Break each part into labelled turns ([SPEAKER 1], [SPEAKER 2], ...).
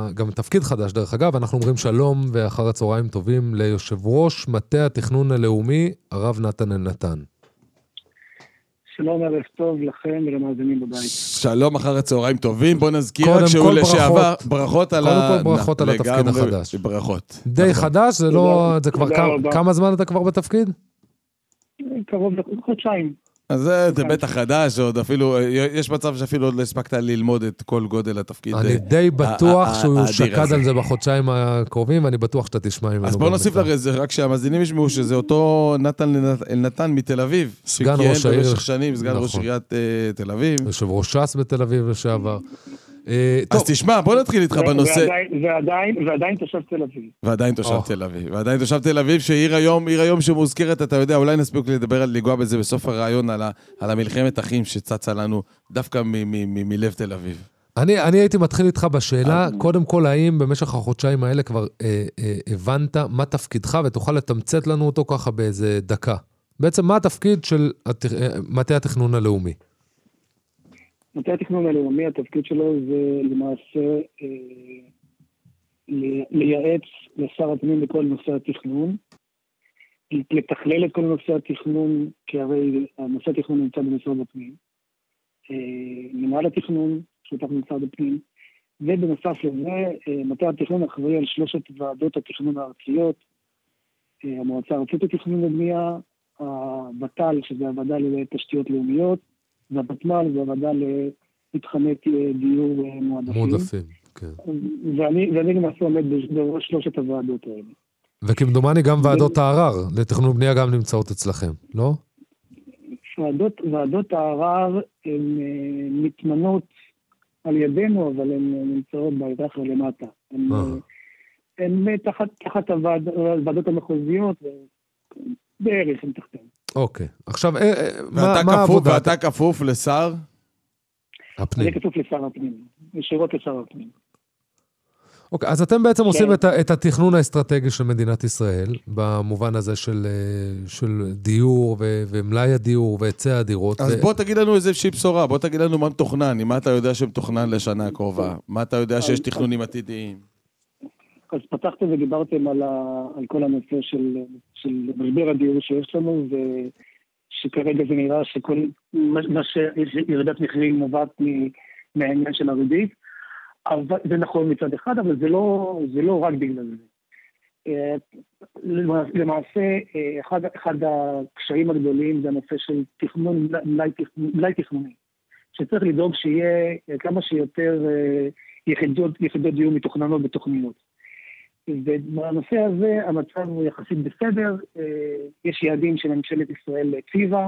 [SPEAKER 1] גם תפקיד חדש, דרך אגב, אנחנו אומרים שלום ואחר הצהריים טובים ליושב ראש מטה התכנון הלאומי, הרב נתן אלנתן.
[SPEAKER 2] שלום, ערב טוב לכם ולמאזינים בבית.
[SPEAKER 3] שלום, אחר הצהריים טובים. בוא נזכיר רק שהוא לשעבר. ברכות על
[SPEAKER 1] ברכות על התפקיד החדש.
[SPEAKER 3] ברכות.
[SPEAKER 1] די חדש, זה לא, זה כבר כמה זמן אתה כבר בתפקיד?
[SPEAKER 2] קרוב לחודשיים.
[SPEAKER 3] אז זה בטח חדש, עוד אפילו, יש מצב שאפילו עוד לא הספקת ללמוד את כל גודל התפקיד.
[SPEAKER 1] אני די בטוח שהוא שקד על זה בחודשיים הקרובים, ואני בטוח שאתה תשמע ממנו.
[SPEAKER 3] אז בוא נוסיף לזה, רק שהמאזינים ישמעו שזה אותו נתן אלנתן מתל אביב,
[SPEAKER 1] סגן ראש העיר.
[SPEAKER 3] במשך שנים, סגן ראש עיריית תל אביב.
[SPEAKER 1] יושב ראש ש"ס בתל אביב לשעבר.
[SPEAKER 3] אז תשמע, בוא נתחיל איתך בנושא.
[SPEAKER 2] ועדיין תושב תל אביב.
[SPEAKER 3] ועדיין תושב תל אביב, שעיר היום שמוזכרת, אתה יודע, אולי נספיק לגוע בזה בסוף הרעיון על המלחמת אחים שצצה לנו דווקא מלב תל אביב.
[SPEAKER 1] אני הייתי מתחיל איתך בשאלה, קודם כל, האם במשך החודשיים האלה כבר הבנת מה תפקידך, ותוכל לתמצת לנו אותו ככה באיזה דקה. בעצם מה התפקיד של מטה התכנון הלאומי?
[SPEAKER 2] מטה התכנון הלאומי, התפקיד שלו זה למעשה לייעץ לשר הפנים בכל נושא התכנון, לתכלל את כל נושא התכנון, כי הרי נושא התכנון נמצא במשרד הפנים, מנהל התכנון שותף במשרד הפנים, ובנוסף לזה, מטה התכנון אחראי על 3 ועדות התכנון הארציות, המועצה הארצית לתכנון ובנייה, הוות"ל, שזה הוועדה לתשתיות לאומיות, והבטמ"ל זה הוועדה להתחמי דיור מועדפים.
[SPEAKER 1] כן.
[SPEAKER 2] ואני למעשה עומד בראש 3 הוועדות האלה.
[SPEAKER 1] וכמדומני גם ועדות הערר, לתכנון בנייה גם נמצאות אצלכם, לא?
[SPEAKER 2] ועדות הערר הן מתמנות על ידינו, אבל הן נמצאות בהיררכיה למטה. הן תחת הוועדות המחוזיות, בערך הן תחתן.
[SPEAKER 1] אוקיי, עכשיו, מה העבודה?
[SPEAKER 3] ואתה כפוף לשר?
[SPEAKER 1] הפנים.
[SPEAKER 2] אני כפוף לשר הפנים, ישירות לשר הפנים.
[SPEAKER 1] אוקיי, אז אתם בעצם עושים את התכנון האסטרטגי של מדינת ישראל, במובן הזה של דיור ומלאי הדיור והיצע הדירות.
[SPEAKER 3] אז בוא תגיד לנו איזושהי בשורה, בוא תגיד לנו מה מתוכנן, מה אתה יודע שמתוכנן לשנה הקרובה, מה אתה יודע שיש תכנונים עתידיים.
[SPEAKER 2] אז פתחתם ודיברתם על כל הנושא של משבר הדיור שיש לנו, ושכרגע זה נראה שכל מה שירידת מחירים נובעת מהעניין של הריבית, זה נכון מצד אחד, אבל זה לא רק בגלל זה. למעשה, אחד הקשיים הגדולים זה הנושא של תכנון, מלאי תכנוני, שצריך לדאוג שיהיה כמה שיותר יחידות דיור מתוכננות בתוכניות. ובנושא הזה המצב הוא יחסית בסדר, יש יעדים שממשלת ישראל הציבה.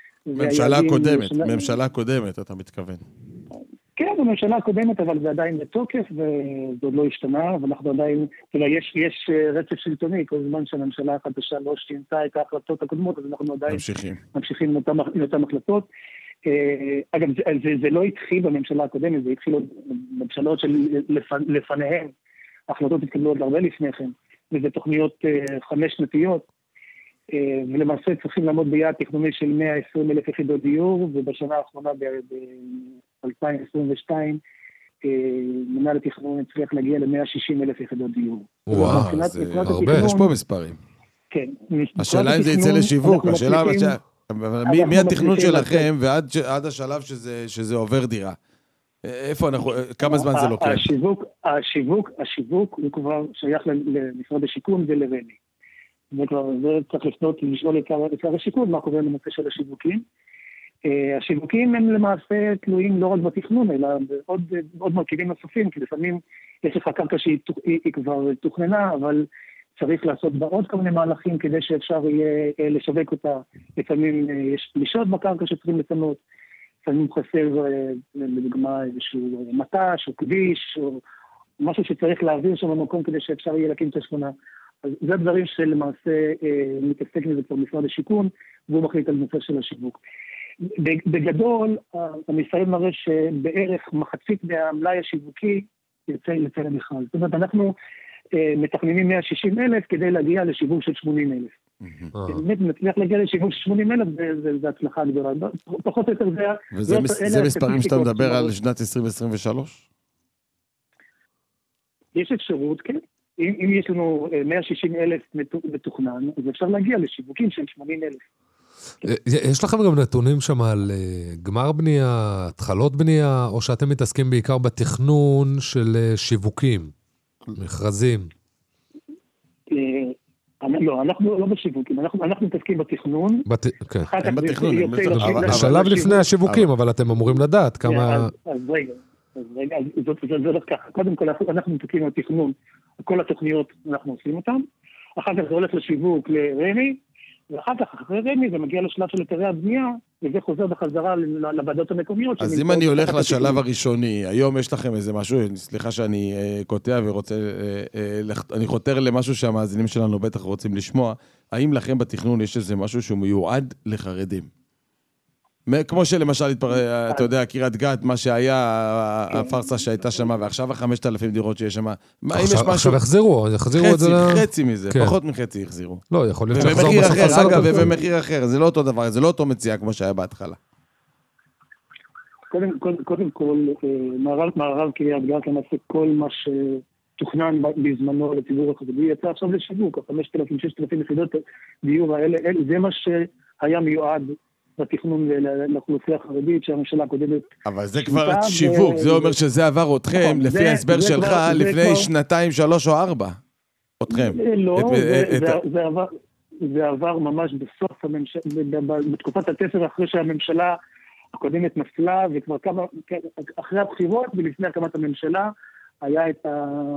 [SPEAKER 3] ממשלה קודמת, אתה מתכוון.
[SPEAKER 2] כן, בממשלה הקודמת, אבל זה עדיין בתוקף, וזה עוד לא השתנה, ואנחנו עדיין, יש רצף שלטוני, כל זמן שהממשלה החדשה לא שינתה את ההחלטות הקודמות, אז אנחנו עדיין ממשיכים עם אותן החלטות. אגב, זה לא התחיל בממשלה הקודמת, זה התחיל בממשלות שלפניהן, ההחלטות התקבלו עוד הרבה לפני כן, וזה תוכניות 5 שנתיות, ולמעשה צריכים לעמוד ביעד תכנוני של 120,000 יחידות דיור, ובשנה האחרונה ב-2022, מנהל התכנון הצליח להגיע ל-160,000 יחידות דיור.
[SPEAKER 3] וואו, זה הרבה, יש פה מספרים.
[SPEAKER 2] כן.
[SPEAKER 3] השאלה אם זה יצא לשיווק, השאלה מי התכנון שלכם ועד השלב שזה עובר דירה? איפה אנחנו, כמה זמן זה לוקח?
[SPEAKER 2] השיווק הוא כבר שייך למשרד השיכון ולרמ"י. זה צריך לשאול את שר השיכון, מה קורה בנושא של השיווקים. השיווקים הם למעשה תלויים לא רק בתכנון, אלא בעוד מרכיבים נוספים, כי לפעמים יש לך קרקע שהיא כבר תוכננה, אבל צריך לעשות בה עוד כל מיני מהלכים כדי שאפשר יהיה לשווק אותה. לפעמים יש פלישות בקרקע שצריכים לפנות, לפעמים חסר לדוגמה איזשהו מט"ש או כביש, או משהו שצריך להעביר שם במקום כדי שאפשר יהיה להקים את השכונה. אז זה הדברים שלמעשה מתעסק מזה כבר משרד השיכון, והוא מחליט על נושא של השיווק. בגדול, המשרד מראה שבערך מחצית מהמלאי השיווקי יצא למכרז. זאת אומרת, אנחנו מתכננים 160,000 כדי להגיע לשיווק של 80,000. באמת, נצליח להגיע לשיווק של 80,000, זה הצלחה גדולה. פחות או יותר
[SPEAKER 3] זה מספרים שאתה מדבר על שנת 2023?
[SPEAKER 2] יש אפשרות, כן. אם יש לנו 160,000 מתוכנן, אז אפשר להגיע לשיווקים של 80,000.
[SPEAKER 1] יש לכם גם נתונים שם על גמר בנייה, התחלות בנייה, או שאתם מתעסקים בעיקר בתכנון של שיווקים, מכרזים?
[SPEAKER 2] לא, אנחנו לא בשיווקים, אנחנו מתעסקים בתכנון.
[SPEAKER 1] כן.
[SPEAKER 3] הם בתכנון.
[SPEAKER 1] השלב לפני השיווקים, אבל אתם אמורים לדעת כמה...
[SPEAKER 2] אז רגע, זה לא ככה. קודם כל, אנחנו מתעסקים בתכנון, כל התוכניות אנחנו עושים אותן, אחר כך זה הולך לשיווק לרמי, ואחר כך, אחרי רמי, זה מגיע לשלב של היתרי הבנייה, וזה חוזר בחזרה לוועדות המקומיות.
[SPEAKER 3] אז אם אני הולך לשלב הראשוני, היום יש לכם איזה משהו, סליחה שאני קוטע ורוצה, אני חותר למשהו שהמאזינים שלנו בטח רוצים לשמוע, האם לכם בתכנון יש איזה משהו שהוא מיועד לחרדים? כמו שלמשל, אתה יודע, קריית גת, מה שהיה, הפרסה שהייתה שם, ועכשיו 5,000 דירות שיש שם,
[SPEAKER 1] עכשיו החזירו את זה...
[SPEAKER 3] חצי מזה, פחות מחצי החזירו.
[SPEAKER 1] לא, יכול להיות
[SPEAKER 3] שחזור בסוף. אגב, ובמחיר אחר, זה לא אותו דבר, זה לא אותו מציאה כמו שהיה בהתחלה.
[SPEAKER 2] קודם כל, מערב קריית גת, למעשה כל מה שתוכנן בזמנו לציבור החרדי, יצא עכשיו לשיווק, 5,000-6,000 יחידות דיור האלה, זה מה שהיה מיועד בתכנון לאוכלוסייה החרדית שהממשלה הקודמת...
[SPEAKER 3] אבל זה כבר שיווק, זה אומר שזה עבר אתכם, לפי ההסבר שלך, לפני 2, 3 או 4. אתכם.
[SPEAKER 2] לא, זה עבר ממש בסוף הממשלה, בתקופת התפר אחרי שהממשלה הקודמת נפלה, וכבר כמה, אחרי הבחירות ולפני הקמת הממשלה, היה את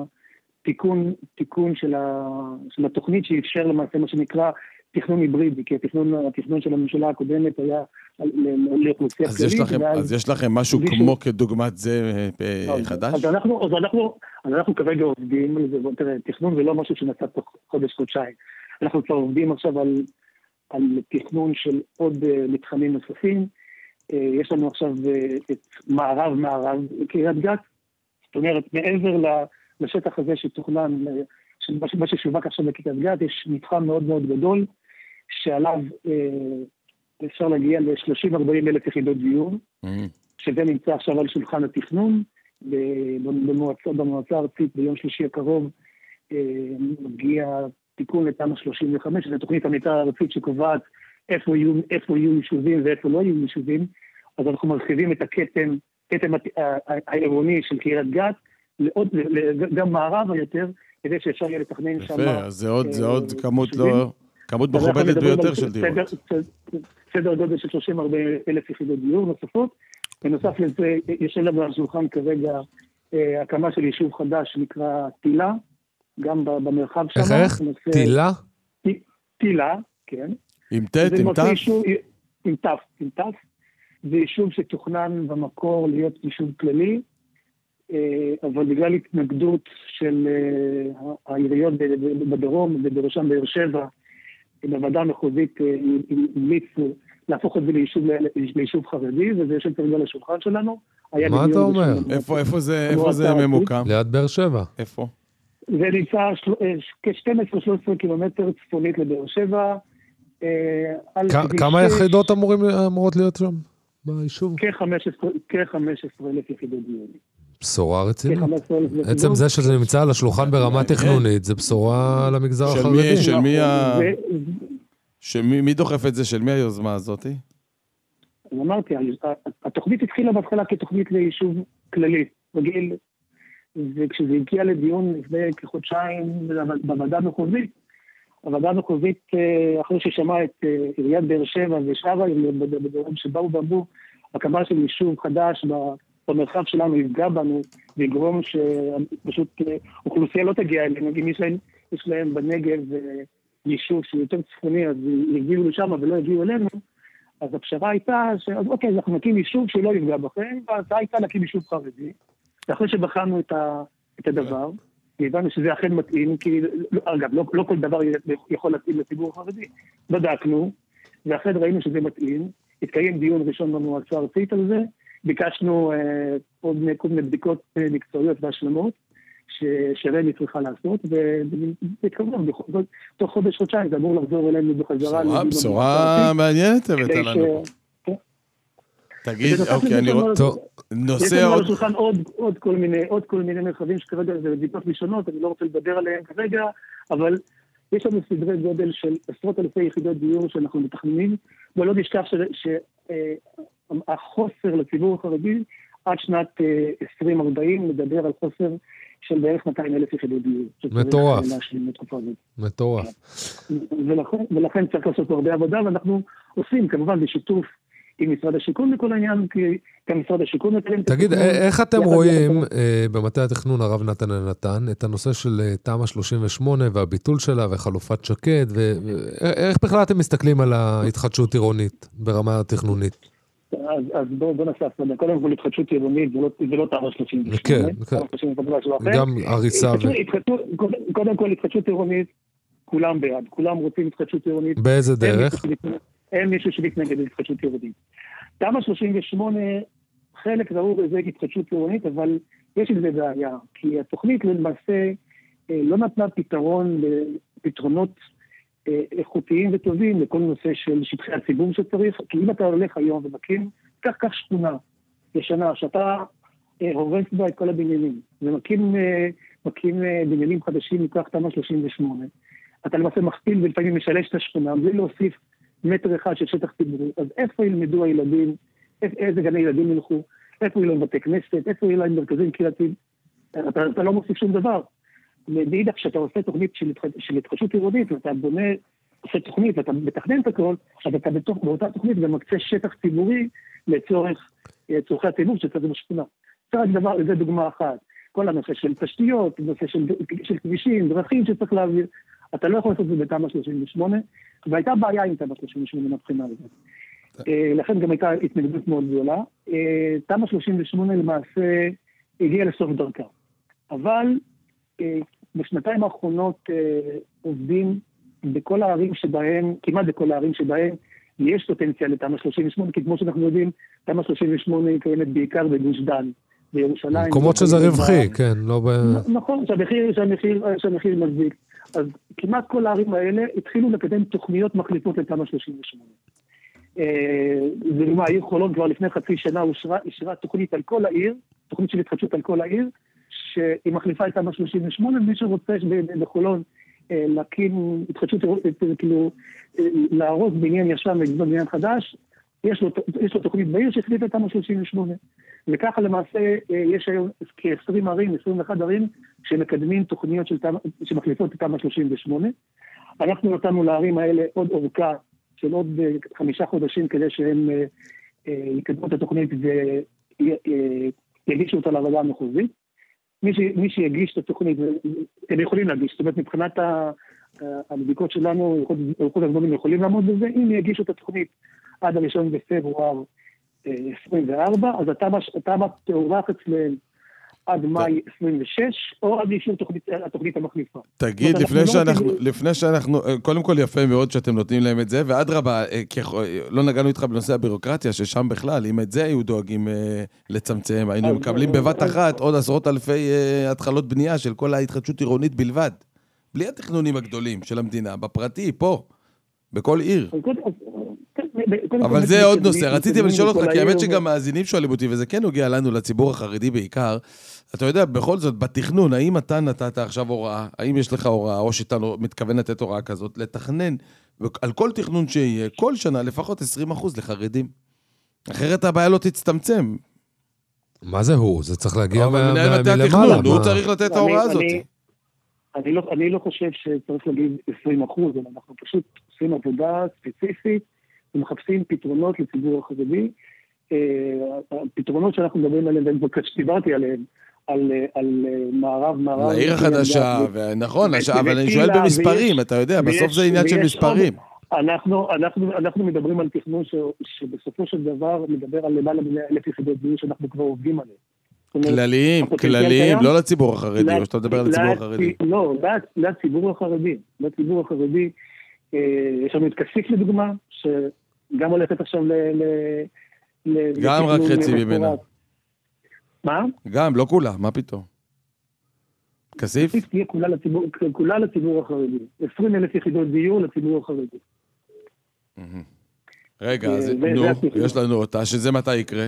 [SPEAKER 2] התיקון של התוכנית שאפשר למעשה מה שנקרא תכנון היברידי, כי התכנון של הממשלה הקודמת היה לאוכלוסייה כללית.
[SPEAKER 3] אז יש לכם משהו כמו כדוגמת זה חדש?
[SPEAKER 2] אז אנחנו כרגע עובדים, תראה, תכנון זה לא משהו שנעשה תוך חודש-חודשיים. אנחנו כבר עובדים עכשיו על תכנון של עוד מתחמים נוספים. יש לנו עכשיו את מערב קריית גת. זאת אומרת, מעבר לשטח הזה שתוכנן, מה ששווק עכשיו בקריית גת, יש מתחם מאוד מאוד גדול, שעליו אפשר להגיע ל-30-40 אלף יחידות דיור, שזה נמצא עכשיו על שולחן התכנון, במועצה הארצית ביום שלישי הקרוב, מגיע תיקון לתמ"א 35, זו תוכנית המתאר הארצית שקובעת איפה יהיו יישובים ואיפה לא יהיו יישובים, אז אנחנו מרחיבים את הכתם העירוני של קריית גת, גם מערבה יותר, כדי שאפשר יהיה לתכנן שם...
[SPEAKER 3] יפה, אז זה עוד כמות מכובדת ביותר של דירות.
[SPEAKER 2] סדר גודל של 30-40 אלף יחידות דיור נוספות. בנוסף לזה, יש לנו על שולחן כרגע הקמה של יישוב חדש שנקרא טילה, גם במרחב שם.
[SPEAKER 1] איך? טילה?
[SPEAKER 2] טילה, כן.
[SPEAKER 3] עם תת, עם תף?
[SPEAKER 2] עם תף. זה יישוב שתוכנן במקור להיות יישוב כללי, אבל בגלל התנגדות של העיריות בדרום, ובראשם באר שבע, בוועדה המחוזית המליצו להפוך את זה ליישוב חרדי, וזה יושב כרגע לשולחן שלנו.
[SPEAKER 1] מה אתה אומר?
[SPEAKER 3] איפה זה ממוקם?
[SPEAKER 1] ליד באר שבע.
[SPEAKER 3] איפה?
[SPEAKER 2] זה נמצא כ-12-13 קילומטר צפונית לבאר שבע.
[SPEAKER 1] כמה יחידות אמורות להיות שם ביישוב?
[SPEAKER 2] כ-15,000 יחידות דיור.
[SPEAKER 1] בשורה רצינית. עצם זה שזה נמצא על השולחן ברמה תכנונית, זה בשורה למגזר החרדי.
[SPEAKER 3] מי דוחף את זה? של מי היוזמה הזאת?
[SPEAKER 2] אני אמרתי, התוכנית התחילה בהתחלה כתוכנית ליישוב כללי, רגיל, וכשזה הגיע לדיון לפני כחודשיים בוועדה המחוזית, הוועדה המחוזית, אחרי ששמעה את עיריית באר שבע ושאר העיריות בדרום שבאו ואמרו, הקמה של יישוב חדש במרחב שלנו יפגע בנו, ויגרום שפשוט אוכלוסייה לא תגיע אלינו, אם יש להם בנגב יישוב שהוא יותר צפוני, אז יגיעו לשם ולא יגיעו אלינו, אז הפשרה הייתה, אוקיי, אז אנחנו נקים יישוב שלא יפגע בכם, וההצעה הייתה להקים יישוב חרדי, ואחרי שבחנו את הדבר, הבנו שזה אכן מתאים, כי, אגב, לא כל דבר יכול להתאים לציבור החרדי, בדקנו, ואחרי ראינו שזה מתאים, התקיים דיון ראשון במועצה הארצית על זה, ביקשנו עוד כל מיני בדיקות מקצועיות והשלמות, שרמ"י צריכה לעשות, וכמובן, תוך חודש-חודשיים זה אמור לחזור אלינו בחזרה.
[SPEAKER 3] בשורה מעניינת הבאת לנו. תגיד, אוקיי, אני רוצה...
[SPEAKER 2] יש לנו על השולחן עוד כל מיני מרחבים שכרגע זה בדיקות ראשונות, אני לא רוצה לדבר עליהם כרגע, אבל יש לנו סדרי גודל של עשרות אלפי יחידות דיור שאנחנו מתכננים, ולא נשכח שהחוסר לציבור החרדי עד שנת 2040 מדבר על חוסר של בערך 200,000 יחידות דיור.
[SPEAKER 1] מטורף. מטורף.
[SPEAKER 2] ולכן צריך לעשות הרבה עבודה, ואנחנו עושים כמובן בשיתוף עם משרד השיכון לכל העניין, כי גם משרד השיכון...
[SPEAKER 1] תגיד, איך אתם רואים במטה התכנון הרב נתן אלנתן את הנושא של תמ"א 38 והביטול שלה וחלופת שקד, ואיך בכלל אתם מסתכלים על ההתחדשות עירונית ברמה התכנונית?
[SPEAKER 2] אז בוא נעשה הפרדה. קודם כל התחדשות עירונית זה לא תמ"א 38.
[SPEAKER 1] כן, גם הריסה.
[SPEAKER 2] קודם כל התחדשות עירונית, כולם בעד, כולם רוצים התחדשות עירונית.
[SPEAKER 1] באיזה דרך?
[SPEAKER 2] אין מישהו שמתנגד להתחדשות עירונית. תמ"א 38, חלק ראו בזה התחדשות עירונית, אבל יש עם זה בעיה, כי התוכנית למעשה לא נתנה פתרונות איכותיים וטובים לכל נושא של שטחי הציבור שצריך, כי אם אתה הולך היום ומקים, כך שכונה ישנה, שאתה הורס בה את כל הבניינים, ומקים בניינים חדשים מכך תמ"א 38, אתה למעשה מכפיל ולפעמים משלש את השכונה, בלי להוסיף מטר אחד של שטח ציבורי, אז איפה ילמדו הילדים, איזה גני ילדים ילכו, איפה יהיו להם בתי כנסת, איפה יהיו להם מרכזים קהילתיים, אתה לא מוסיף שום דבר. מאידך, כשאתה עושה תוכנית של התחדשות עירונית, ואתה עושה תוכנית, ואתה מתכנן את הכל, אז אתה באותה תוכנית גם מקצה שטח ציבורי לצורך צורכי הציבור שצריך בשכונה. זה דוגמה אחת. כל הנושא של תשתיות, נושא של כבישים, דרכים שצריך להעביר, אתה לא יכול לעשות את זה בתמ"א 38, והייתה בעיה עם תמ"א 38 מבחינה הזאת. לכן גם הייתה התנגדות מאוד גדולה. תמ"א 38 למעשה הגיעה לסוף דרכה. אבל בשנתיים האחרונות עובדים בכל הערים שבהם, כמעט בכל הערים שבהם יש פוטנציאל לתמ"א 38, כי כמו שאנחנו יודעים, תמ"א 38 היא קיימת בעיקר בגוש דן, בירושלים.
[SPEAKER 1] מקומות שזה רווחי, כן, לא ב...
[SPEAKER 2] נכון, שהמחיר מזיק. אז כמעט כל הערים האלה התחילו לקדם תוכניות מחליפות לתמ"א 38. ולמה, העיר חולון כבר לפני חצי שנה אישרה תוכנית על כל העיר, תוכנית של התחדשות על כל העיר, שהיא מחליפה את תמ"א 38, מי שרוצה בחולון להקים התחדשות, כאילו, להרוס בניין ישן ולבנות בניין חדש, יש לו תוכנית בעיר שהחליפה את תמ"א 38. וככה למעשה יש היום כ-20 ערים, 21 ערים, שמקדמים תוכניות שמחליפות את תמ"א 38. אנחנו נתנו לערים האלה עוד אורכה של עוד 5 חודשים כדי שהם יקדמו את התוכנית ויגישו אותה לוועדה המחוזית. מי שיגיש את התוכנית, הם יכולים להגיש, זאת אומרת מבחינת הבדיקות שלנו, לוחות הזמנים יכולים לעמוד בזה, אם יגישו את התוכנית עד 1 בפברואר 24, אז התמ"א תאורך אצלם עד מאי 26, או עד אישור התוכנית המחליפה.
[SPEAKER 3] תגיד, לפני שאנחנו, קודם כל יפה מאוד שאתם נותנים להם את זה, ועד רבה, לא נגענו איתך בנושא הבירוקרטיה, ששם בכלל, אם את זה היו דואגים לצמצם, היינו מקבלים בבת אחת עוד עשרות אלפי התחלות בנייה של כל ההתחדשות עירונית בלבד, בלי התכנונים הגדולים של המדינה, בפרטי, פה, בכל עיר. אבל זה עוד נושא, רציתי לשאול אותך, כי האמת שגם מאזינים שואלים אותי, וזה כן נוגע לנו, לציבור החרדי בעיקר, אתה יודע, בכל זאת, בתכנון, האם אתה נתת עכשיו הוראה, האם יש לך הוראה, או שאתה מתכוון לתת הוראה כזאת, לתכנן, על כל תכנון שיהיה, כל שנה, לפחות 20% לחרדים. אחרת הבעיה לא תצטמצם.
[SPEAKER 1] מה זה הוא? זה צריך להגיע
[SPEAKER 3] מלמעלה. הוא צריך לתת את ההוראה הזאת.
[SPEAKER 2] אני לא חושב שצריך להגיד 20%, אלא אנחנו פשוט עושים עבודה ספציפית, ומחפשים פתרונות לציבור החרדי. הפתרונות שאנחנו מדברים עליהם, שדיברתי עליהם, על מערב.
[SPEAKER 3] לעיר החדשה, נכון, אבל אני שואל במספרים, אתה יודע, בסוף זה עניין של מספרים.
[SPEAKER 2] אנחנו מדברים על תכנון שבסופו של דבר מדבר על למעלה מ100,000 יחידות דיור שאנחנו כבר עובדים עליהם.
[SPEAKER 3] כלליים, לא לציבור החרדי, או שאתה מדבר על הציבור החרדי.
[SPEAKER 2] לא, לציבור החרדי, יש לנו את כסיף לדוגמה, שגם הולכת עכשיו
[SPEAKER 3] גם רק חצי ממנה.
[SPEAKER 2] מה?
[SPEAKER 3] גם, לא כולה, מה פתאום? כסיף?
[SPEAKER 2] כסיף תהיה כולה לציבור החרדי. 20,000 יחידות דיור לציבור החרדי.
[SPEAKER 3] רגע, אז נו, יש לנו אותה, שזה מתי יקרה?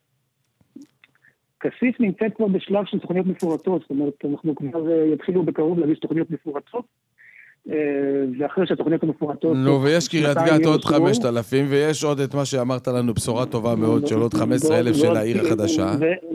[SPEAKER 2] כסיף נמצאת כבר בשלב של תוכניות מפורטות, זאת אומרת, אנחנו כבר יתחילו בקרוב להגיש תוכניות מפורטות, ואחרי שהתוכניות המפורטות...
[SPEAKER 3] נו, ויש קריית גת עוד 5,000, ויש עוד את מה שאמרת לנו, בשורה טובה מאוד, של עוד 15,000 של העיר החדשה.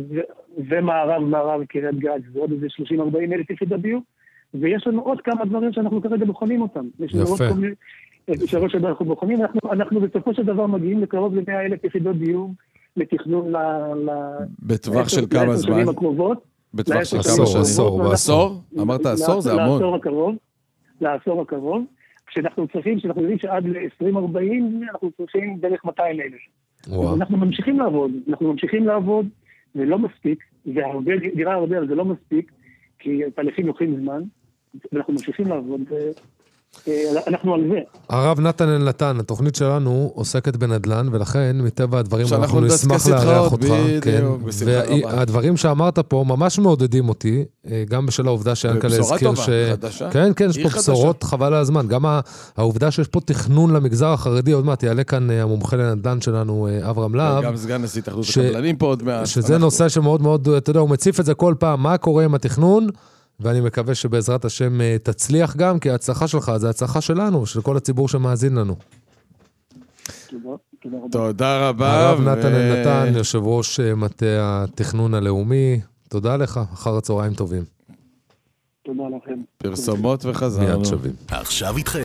[SPEAKER 2] ומערב קריית גת, ועוד איזה 30-40 אלף יחידות דיור, ויש לנו עוד כמה דברים שאנחנו כרגע בוחנים אותם.
[SPEAKER 1] יפה.
[SPEAKER 2] שאנחנו בוחנים, אנחנו בסופו של דבר מגיעים לקרוב ל100,000 יחידות דיור, לתכנון
[SPEAKER 3] בטווח של כמה זמן? בטווח של כמה שנים? עשור? אמרת עשור? זה המון.
[SPEAKER 2] לעשור הקרוב, כשאנחנו יודעים שעד ל-2040 אנחנו צריכים בערך 200,000. אנחנו ממשיכים לעבוד, זה לא מספיק, דירה הרבה, אבל זה לא מספיק, כי תהליכים לוקחים זמן, ואנחנו ממשיכים לעבוד, אנחנו על זה.
[SPEAKER 1] הרב נתן אלנתן, התוכנית שלנו עוסקת בנדל"ן, ולכן מטבע הדברים אנחנו נשמח לארח אותך. והדברים שאמרת פה ממש מעודדים אותי, גם בשל העובדה שאנקל הזכיר כן, יש פה בשורות חבל על הזמן. גם העובדה שיש פה תכנון למגזר החרדי, עוד מעט יעלה כאן המומחה לנדל"ן שלנו, אברהם להב.
[SPEAKER 3] גם סגן נשיא התאחדות הקבלנים פה עוד מעט.
[SPEAKER 1] שזה נושא שמאוד מאוד, אתה יודע, הוא מציף את זה כל פעם, מה קורה עם התכנון, ואני מקווה שבעזרת השם תצליח גם, כי ההצלחה שלך זה ההצלחה שלנו, של כל הציבור שמאזין לנו.
[SPEAKER 3] תודה רבה.
[SPEAKER 1] הרב נתן אלנתן, יושב ראש מטה התכנון הלאומי, תודה לך, אחר הצהריים טובים.
[SPEAKER 2] תודה לכם.
[SPEAKER 3] פרסומות וחזרנו.
[SPEAKER 1] מיד שווים.
[SPEAKER 4] עכשיו איתכם.